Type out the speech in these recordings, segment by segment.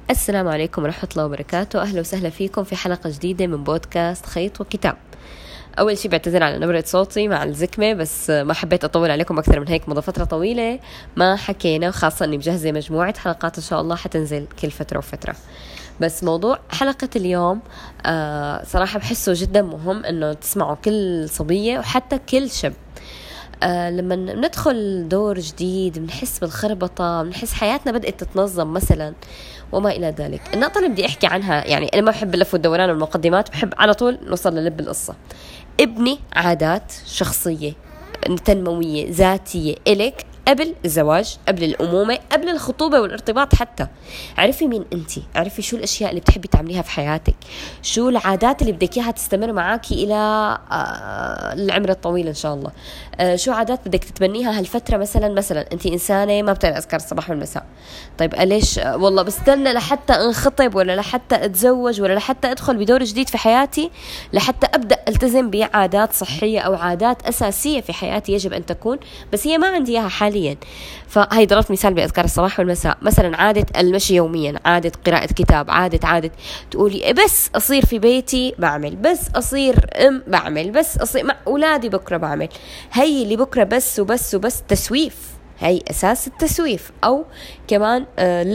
السلام عليكم ورحمة الله وبركاته. أهلا وسهلا فيكم في حلقة جديدة من بودكاست خيط وكتاب. أول شيء بعتذر على نبرة صوتي مع الزكمة، بس ما حبيت أطول عليكم أكثر من هيك. مضى فترة طويلة ما حكينا، وخاصة أني مجهزة مجموعة حلقات إن شاء الله حتنزل كل فترة وفترة. بس موضوع حلقة اليوم صراحة بحسه جدا مهم أنه تسمعوا كل صبية وحتى كل شاب. لما ندخل دور جديد بنحس بالخربطة، بنحس حياتنا بدأت تتنظم مثلا وما إلى ذلك. النقطة اللي بدي أحكي عنها، يعني أنا ما بحب اللف والدوران والمقدمات، بحب على طول نوصل للب القصة. ابني عادات شخصية تنموية ذاتية إلك قبل الزواج، قبل الأمومة، قبل الخطوبة والارتباط حتى. عرفي مين أنتي، عرفي شو الأشياء اللي بتحبي تعمليها في حياتك، شو العادات اللي بدك إياها تستمر معاكي إلى العمر الطويل إن شاء الله. شو عادات بدك تتبنيها هالفترة. مثلا أنتي إنسانة ما بتعمل أذكار الصباح والمساء، طيب ليش والله بستنى لحتى انخطب ولا لحتى أتزوج ولا لحتى أدخل بدور جديد في حياتي لحتى أبدأ ألتزم بعادات صحية أو عادات أساسية في حياتي يجب أن تكون، بس هي ما عندي إياها حاليا. فهي ضربت مثال بأذكار الصباح والمساء. مثلا عادة المشي يوميا، عادة قراءة كتاب، عادة تقولي بس أصير في بيتي بعمل، بس أصير بعمل، بس أصير مع أولادي بكرة بعمل. هي اللي بكرة بس وبس وبس تسويف، هي أساس التسويف. أو كمان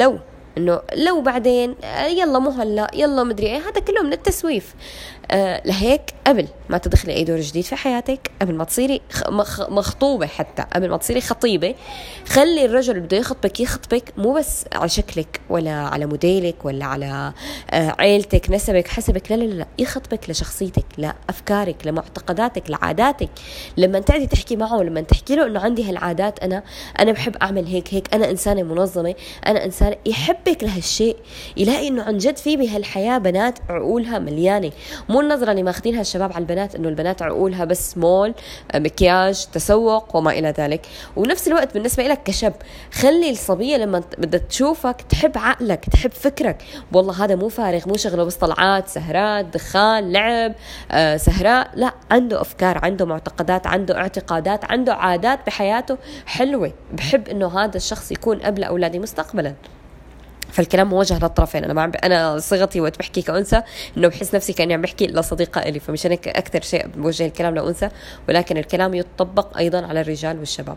لو بعدين يلا مو هلا يلا مدري ايه، هذا كله من التسويف. لهيك قبل ما تدخلي اي دور جديد في حياتك، قبل ما تصيري مخطوبة، حتى قبل ما تصيري خطيبة، خلي الرجل اللي بده يخطبك مو بس على شكلك ولا على موديلك ولا على عيلتك نسبك حسبك، لا يخطبك لشخصيتك، لأفكارك، لمعتقداتك، لعاداتك. لما تقعدي تحكي معه، لما تحكي له انه عندي هالعادات، انا بحب اعمل هيك، انا انسانة منظمة، انا انسان يحبك لهالشيء، يلاقي انه عن جد في بهالحياة بنات عقولها مليانة. مو النظرة اللي ماخدينها الشباب على البنات انه البنات عقولها بس مول، مكياج، تسوق وما الى ذلك. ونفس الوقت بالنسبة لك كشاب، خلي الصبية لما بدها تشوفك تحب عقلك، تحب فكرك. والله هذا مو فارغ، مو شغله بس طلعات، سهرات، دخان، لعب، سهراء. لا، عنده افكار، عنده معتقدات، عنده اعتقادات، عنده عادات بحياته حلوة. بحب انه هذا الشخص يكون اب لاولادي مستقبلا. فالكلام موجه للطرفين. انا صيغتي وقت بحكي كأنثى انه بحس نفسي كاني عم بحكي لصديقه الي، فمشان هيك اكثر شيء بوجه الكلام لأنثى، ولكن الكلام يطبق ايضا على الرجال والشباب.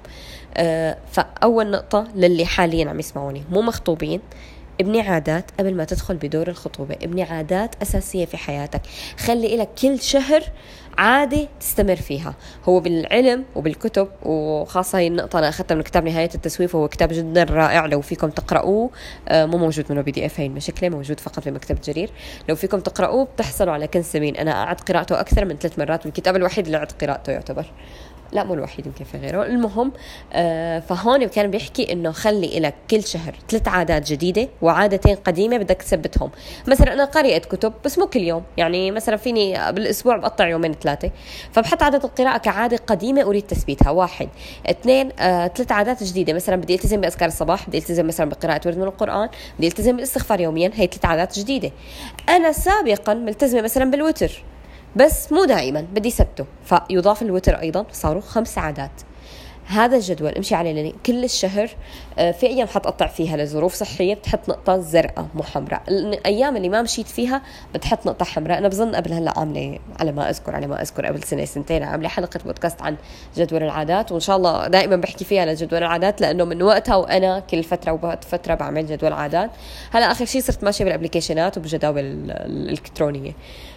فاول نقطه للي حاليا عم يسمعوني مو مخطوبين، ابني عادات قبل ما تدخل بدور الخطوبة، ابني عادات أساسية في حياتك. خلي لك كل شهر عادة تستمر فيها. هو بالعلم وبالكتب، وخاصة هي النقطة أنا أخذتها من كتاب نهاية التسويف، وهو كتاب جدا رائع لو فيكم تقرأوه. مو موجود منه PDF، هي المشكلة، موجود فقط في مكتبة جرير. لو فيكم تقرأوه بتحصلوا على كنز ثمين. أنا قعدت قراءته أكثر من 3 مرات، والكتاب الوحيد اللي قعدت قراءته يعتبر، لا مو الوحيد، يمكن في غيره. المهم فهون كان بيحكي انه خلي لك كل شهر 3 عادات جديدة وعادتين قديمة بدك تثبتهم. مثلا انا قارئة كتب بس مو كل يوم، يعني مثلا فيني بالاسبوع بقطع 2-3، فبحط عادة القراءة كعادة قديمة اريد تثبيتها. 1 2 3 عادات جديدة. مثلا بدي التزم باذكار الصباح، بدي التزم مثلا بقراءة ورد من القرآن، بدي التزم بالاستغفار يوميا. هي 3 عادات جديدة. انا سابقا ملتزمة مثلا بالوتر بس مو دائما، بدي ثبته، فيضاف الوتر أيضا، صاروا 5 عادات. هذا الجدول امشي عليه لاني كل الشهر. في ايام حتقطع فيها لظروف صحيه بتحط نقطه زرقاء مو حمراء، الايام اللي ما مشيت فيها بتحط نقطه حمراء. انا بظن قبل هلا عامله على ما اذكر قبل سنه سنتين عامله حلقه بودكاست عن جدول العادات، وان شاء الله دائما بحكي فيها لجدول العادات، لانه من وقتها وانا كل فتره وبعد فتره بعمل جدول عادات. هلا اخر شيء صرت ماشيه بالابلكيشنات وبالجداول الالكترونيه.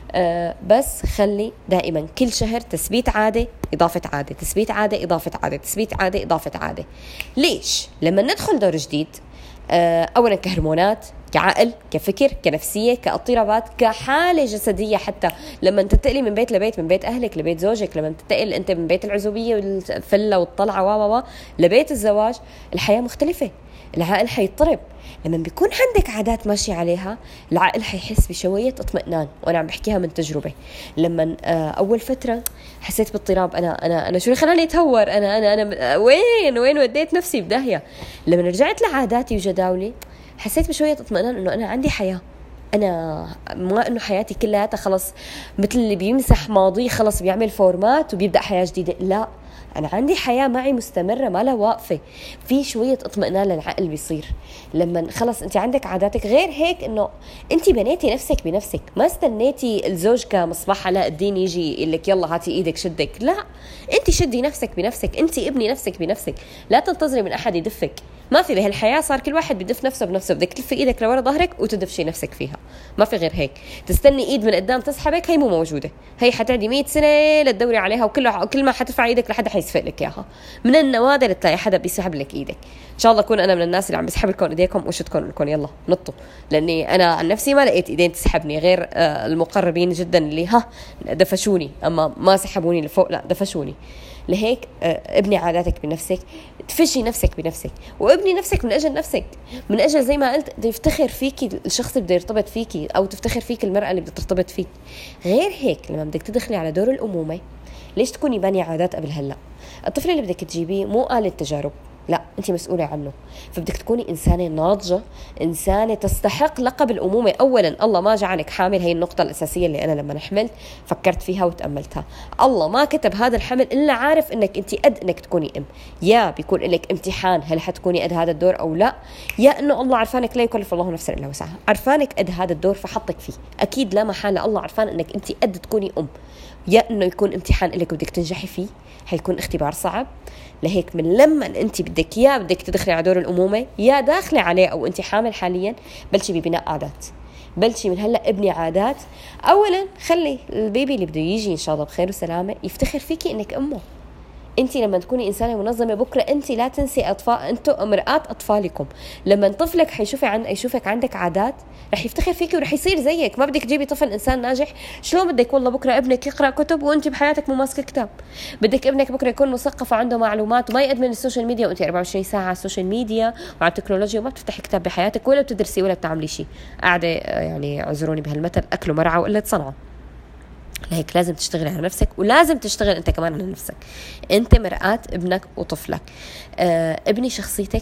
بس خلي دائما كل شهر تثبيت عادة إضافة عادة، تثبيت عادة إضافة عادة، تثبيت عادة إضافة عادة. ليش؟ لما ندخل دور جديد، أولا كهرمونات، كعقل، كفكر، كنفسية، كاضطرابات، كحالة جسدية. حتى لما تنتقلي من بيت لبيت، من بيت أهلك لبيت زوجك، لما تنتقل أنت من بيت العزوبية والفلة والطلعة لبيت الزواج، الحياة مختلفة، العقل حيضطرب. لما بيكون عندك عادات ماشي عليها، العقل حيحس بشوية اطمئنان، وانا عم بحكيها من تجربة. لما اول فترة حسيت باضطراب، انا شو اللي خلاني اتهور، انا وين وديت نفسي بداهية. لما رجعت لعاداتي وجداولي حسيت بشوية اطمئنان انه انا عندي حياة. انا ما انه حياتي كلها خلص مثل اللي بيمسح ماضي خلص بيعمل فورمات وبيبدأ حياة جديدة. لا، أنا عندي حياة معي مستمرة ما لها واقفة، في شوية اطمئنان للعقل بيصير لما خلص أنت عندك عاداتك. غير هيك إنه أنت بنيتي نفسك بنفسك، ما استنيتي الزوج كمصباح علاء الدين يجي يقول لك يلا هاتي إيدك شدك، لا، أنت شدي نفسك بنفسك، أنت ابني نفسك بنفسك، لا تنتظري من أحد يدفك. ما في بهالحياة صار كل واحد بدف نفسه بنفسه، بدك تلفي ايدك لورا ظهرك وتدفشي نفسك فيها، ما في غير هيك. تستني ايد من قدام تسحبك، هي مو موجودة، هي حتعدي 100 سنة لتدوري عليها، وكل ما حترفع ايدك لحد حيسفق لك اياها. من النوادر تلاقي حدا بيسحب لك ايدك. ان شاء الله اكون انا من الناس اللي عم بسحب لكم ايديكم وشدكم لكم يلا نطوا، لاني انا عن نفسي ما لقيت ايدين تسحبني غير المقربين جدا اللي دفشوني، اما ما سحبوني لفوق، لا دفشوني. لهيك ابني عاداتك بنفسك، تفشي نفسك بنفسك، وابني نفسك من أجل نفسك، من أجل زي ما قلت بده يفتخر فيكي الشخص اللي بده يرتبط فيكي، أو تفتخر فيك المرأة اللي بدها ترتبط فيك. غير هيك لما بدك تدخلي على دور الأمومة، ليش تكوني بانية عادات قبل هلأ؟ الطفل اللي بدك تجيبيه مو آلة تجارب، لا، أنت مسؤولة عنه، فبدك تكوني إنسانة ناضجة، إنسانة تستحق لقب الأمومة. أولا الله ما جعلك حامل، هي النقطة الأساسية اللي أنا لما حملت فكرت فيها وتأملتها. الله ما كتب هذا الحمل إلا عارف إنك أنت قد إنك تكوني أم، يا بيكون لك امتحان هل حتكوني قد هذا الدور أو لا، يا إنه الله عرفانك لا يكلف الله نفسا إلا وسعها، عرفانك قد هذا الدور فحطك فيه، أكيد لا محالة الله عرفان إنك أنت قد تكوني أم، يا إنه يكون امتحان لك بدك تنجحي فيه، حيكون اختبار صعب. لهيك من لما انت بدك يا بدك تدخلي على دور الامومه، يا داخله عليه او انت حامل حاليا، بلشي ببناء عادات، بلشي من هلا ابني عادات. اولا خلي البيبي اللي بده يجي ان شاء الله بخير وسلامه يفتخر فيكي انك امه. انت لما تكوني انسانه منظمه بكره، انت لا تنسي اطفال، انتم مرآة اطفالكم. لما طفلك يشوفك عندك عادات، رح يفتخر فيكي ورح يصير زيك. ما بدك تجيبي طفل انسان ناجح، شلون بدك والله بكره ابنك يقرا كتب وانت بحياتك مو ماسكه كتاب؟ بدك ابنك بكره يكون مثقف وعنده معلومات وما يدمن السوشيال ميديا، وانت 24 ساعه على السوشيال ميديا وعلى التكنولوجيا وما بتفتحي كتاب بحياتك ولا بتدرسي ولا بتعملي شيء، قاعده يعني اعذروني بهالمثل اكلوا مرعى وقله صنعه. لهيك لازم تشتغل على نفسك، ولازم تشتغل انت كمان على نفسك. انت مرآة ابنك وطفلك. ابني شخصيتك،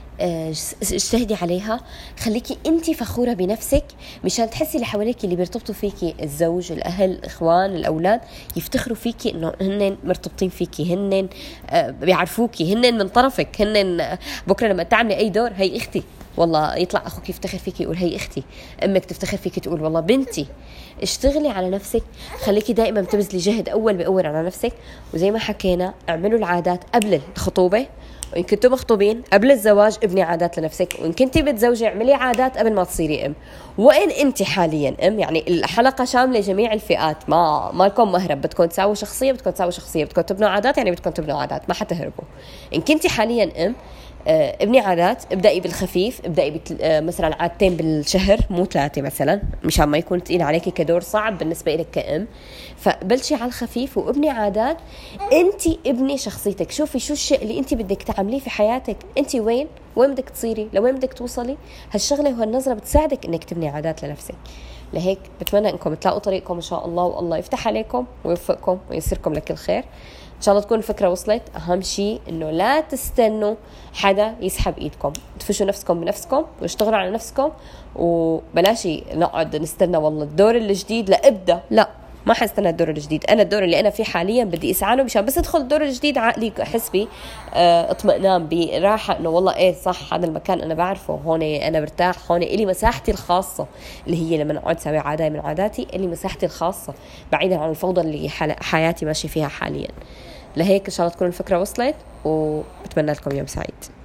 اجتهدي عليها، خليكي انت فخورة بنفسك مشان تحسي اللي حواليك اللي بيرتبطوا فيكي، الزوج، الاهل، الاخوان، الاولاد، يفتخروا فيكي انه هن مرتبطين فيكي، هن بيعرفوكي، هن من طرفك، هن بكره لما تعملي اي دور، هي اختي، والله يطلع اخوك يفتخر فيكي يقول هي اختي، امك تفتخر فيكي تقول والله بنتي. اشتغلي على نفسك، خليكي دائما بتبذلي جهد اول باول على نفسك. وزي ما حكينا اعملوا العادات قبل الخطوبه، وإن كنتوا مخطوبين قبل الزواج ابني عادات لنفسك، وإن كنتي متزوجة اعملي عادات قبل ما تصيري أم. وإن أنت حاليا أم، يعني الحلقة شاملة جميع الفئات، ما لكم مهرب، بدكم تساووا شخصية، بدكم تساووا شخصية، بدكم تبنوا عادات، يعني بدكم تبنوا عادات، ما حتهربوا. إن كنتي حاليا أم، ابني عادات، ابدأي بالخفيف، ابدأي مثلا عادتين بالشهر مو 3 مثلا، مشان ما يكون تقيل عليكي كدور صعب بالنسبة لك كأم. فبلشي على الخفيف وابني عادات. انتي ابني شخصيتك، شوفي شو الشيء اللي انتي بدك تعمليه في حياتك، انتي وين بدك تصيري، لوين بدك توصلي. هالشغلة وهالنظرة بتساعدك انك تبني عادات لنفسك. لهيك بتمنى انكم تلاقوا طريقكم ان شاء الله، والله يفتح عليكم ويوفقكم ويسركم لكل خير. ان شاء الله تكون الفكرة وصلت. اهم شيء انه لا تستنوا حدا يسحب ايدكم، تفشوا نفسكم بنفسكم واشتغلوا على نفسكم، وبلاشي نقعد نستنى والله الدور الجديد لابدا، لا، ما حستنى الدور الجديد. انا الدور اللي انا فيه حاليا بدي اسعى له مشان بس ادخل الدور الجديد عقلي احس بي اطمئنان، براحه، انه والله ايه صح، هذا المكان انا بعرفه، هون انا برتاح، هون الي مساحتي الخاصه، اللي هي لما اقعد اسوي عاده من عاداتي اللي مساحتي الخاصه بعيدا عن الفوضى اللي حياتي ماشي فيها حاليا. لهيك ان شاء الله تكون الفكره وصلت، وبتمنى لكم يوم سعيد.